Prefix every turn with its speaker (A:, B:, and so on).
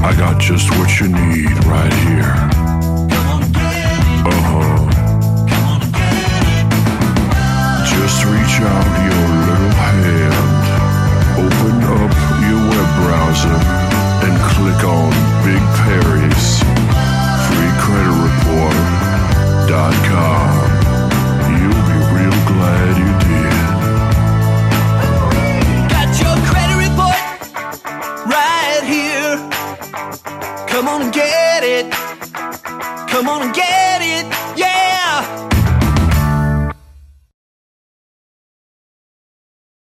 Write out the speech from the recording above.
A: I got just what you need right here. Just reach out your little hand, open up your web browser, and click on Big Perry's freecreditreport.com. You'll be real glad you did.
B: Got your credit report right here. Come on and get it. Come on and get it. Yeah.